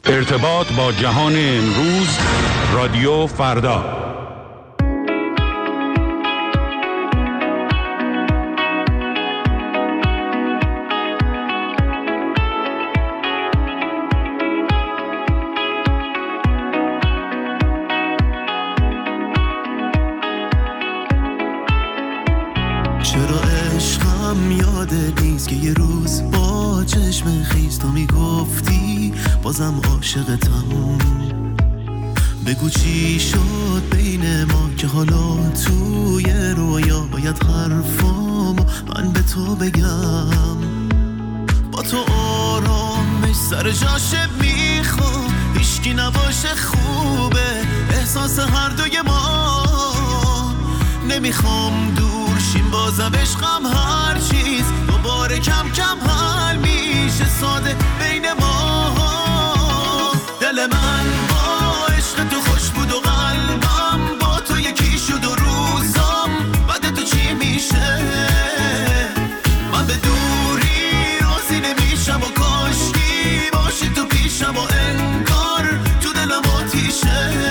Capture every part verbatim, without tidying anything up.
ارتباط با جهان امروز، رادیو فردا. چرا عشقم یادت نیست که یه روز با چشم خیز تو میگفتی بازم عاشقتم. بگو چی شد بین ما که حالا توی رویا باید حرفام من به تو بگم. با تو آرامش سر جاشه میخوام، هیچکی نباشه خوبه احساس هر دوی ما. نمیخوام دور شیم بازم عشقم هر چیز دوباره کم کم حل میشه ساده بین ما. دل من با عشق تو خوش بود و قلبم با تو یکی شد و روزام بعد تو چی میشه. من به دوری راضی نمیشم و کاشکی باشی تو پیشم و انگار تو دلم آتیشه.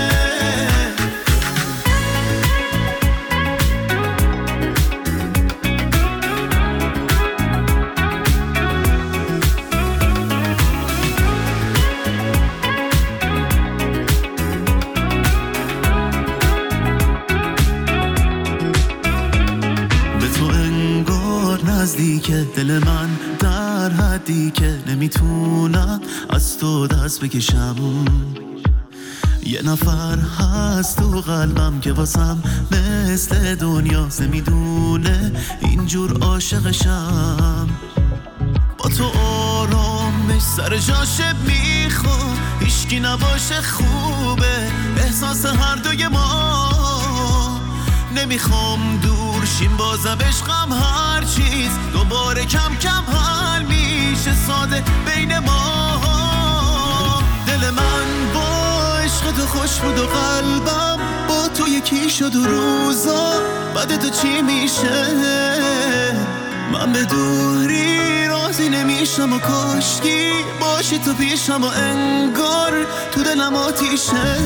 نزدیکه دل من در حدی که نمیتونم از تو دست بکشم. یه نفر هست تو قلبم که واسم مثل دنیاست، نمیدونه اینجور عاشقشم. با تو آرامش سر جاشه میخوام، هیچکی نباشه خوبه احساس هر دوی ما. نمیخوام دور شیم بازم عشقم هر چیز دوباره کم کم حل میشه ساده بین ما. دل من با عشق تو خوش بود و قلبم با تو یکی شد و روزا بعد تو چی میشه. من به دوری راضی نمیشم و کاشکی باشی تو پیشم و انگار تو دلم آتیشه.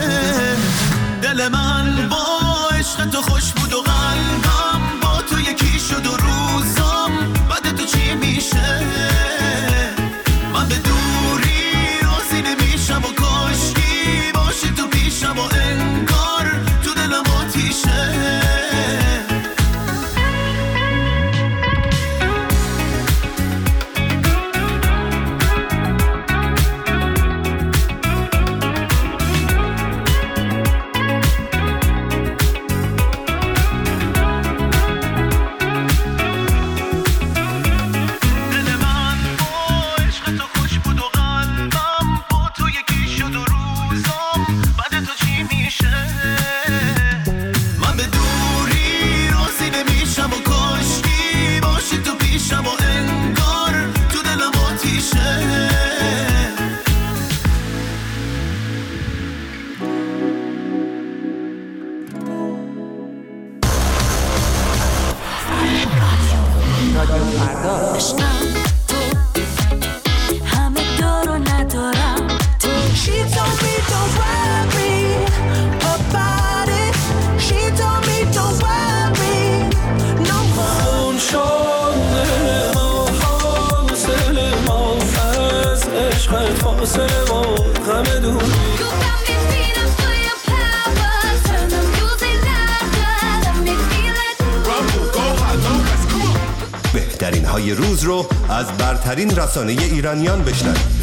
دل من با عشق تو خوش بود و قلبم با تو یکی شد و روزام بعد تو چی میشه. من به دوری راضی نمیشم و کاشکی باشی تو پیشم و انگار تو دلم آتیشه. بهترین های روز رو از برترین رسانه ایرانیان بشنوید.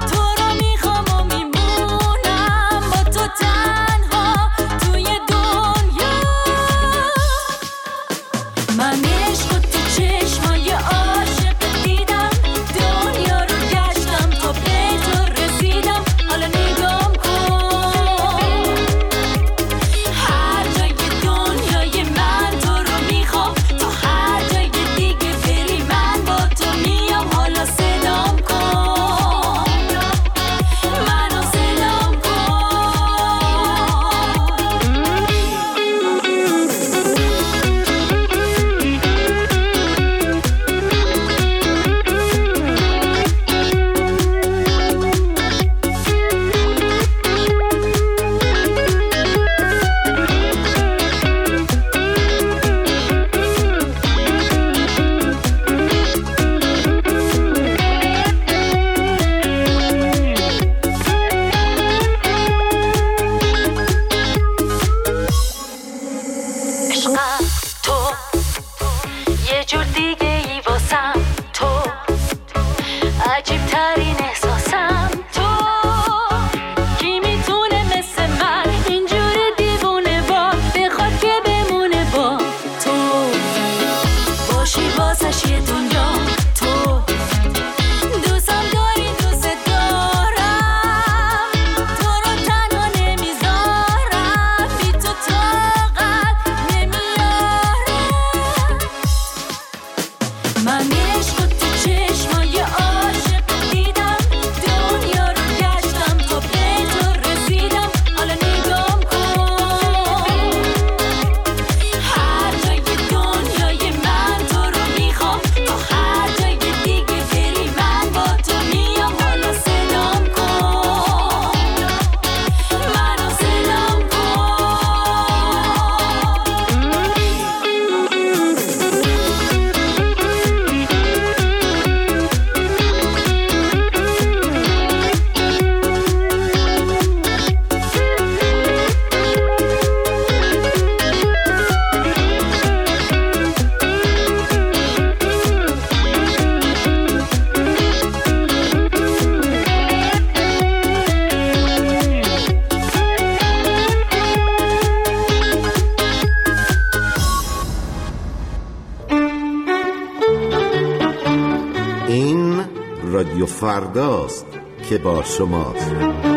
تنها توی دو فرداست که با شماست.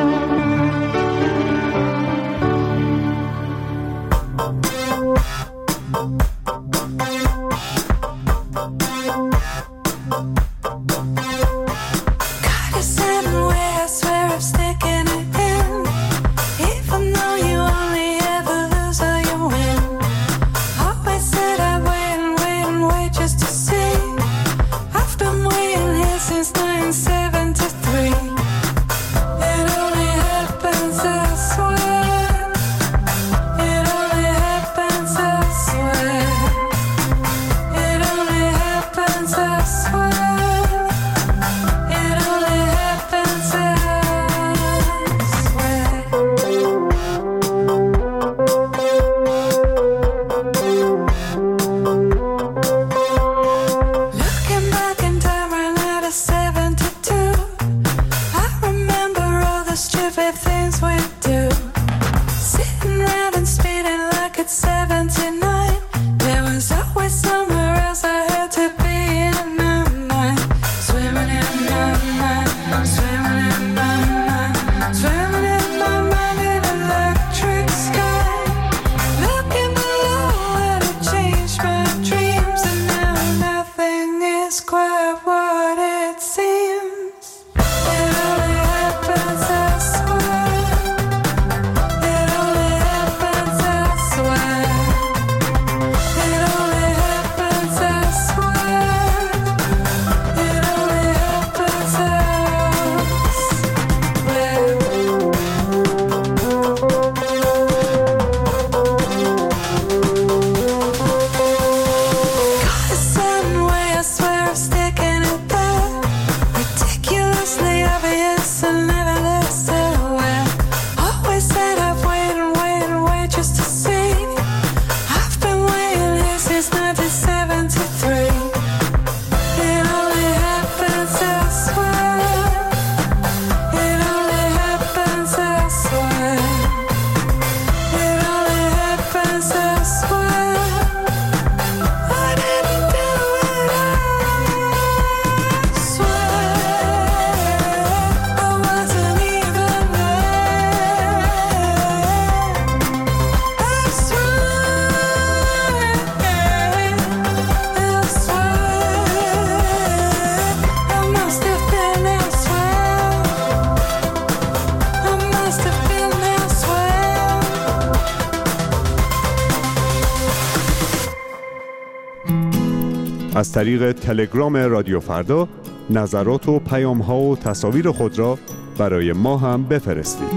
از طریق تلگرام رادیو فردا نظرات و پیام‌ها و تصاویر خود را برای ما هم بفرستید.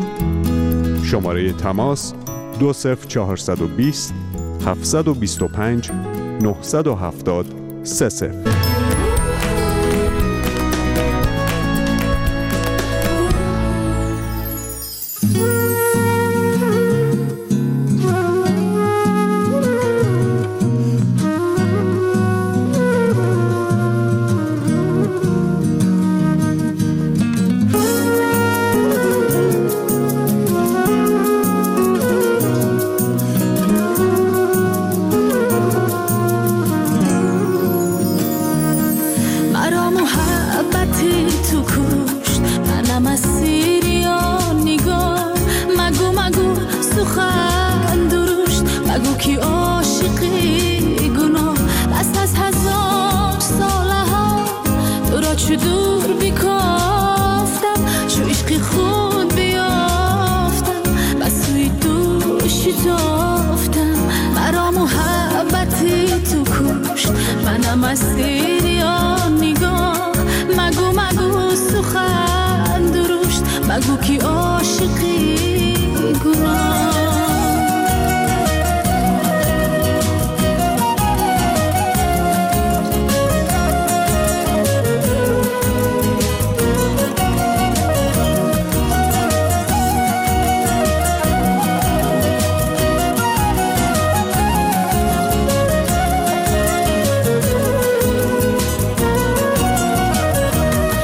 شماره تماس دو صفر چهارصد و بیست هفتصد و بیست و پنج نهصد و هفتاد سه صفر.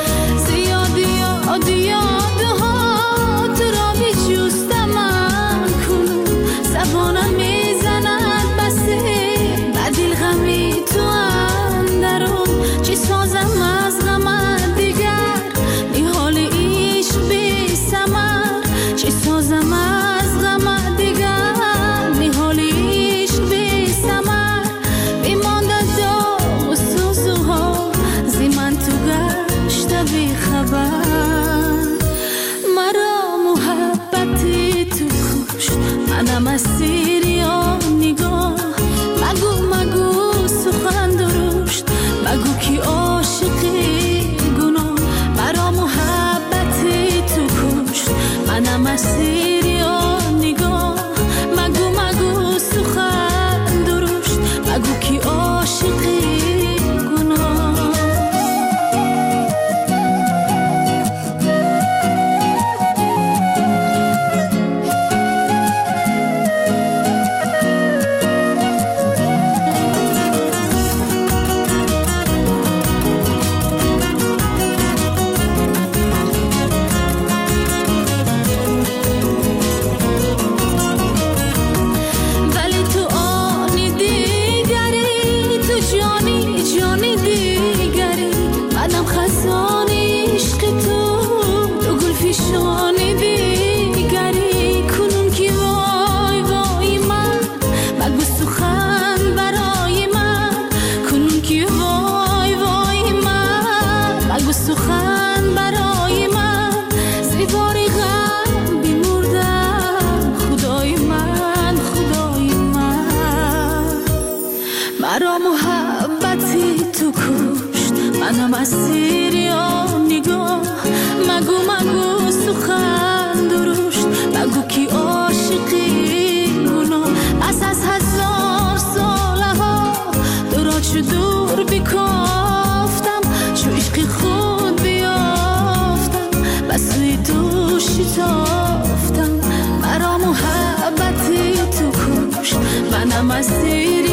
زیادی یاد یاد ها تو را می جوستم من مسیر یا نگاه، مگو مگو سخن درشت، مگو کی عاشقی گناه. پس از هزار ساله ها دورا چو دور بکافتم، چو عشقی خود بیافتم، بسوی دوشی تافتم. مرا محبتی تو کش، منم مسیر